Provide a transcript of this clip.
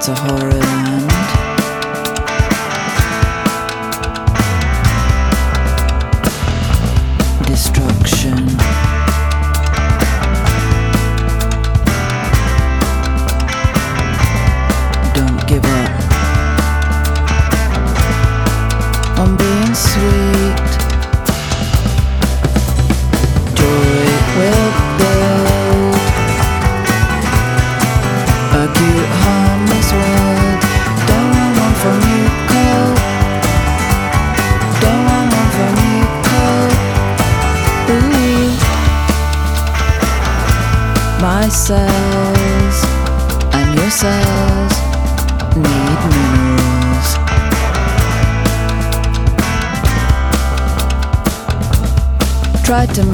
it's a horror land. Destruction. Don't give up on being sweet. Joy will build a cute harmless world. Don't want one from you, cold. Don't want one from you, cold. Ooh. My cells and your cells need minerals. Tried to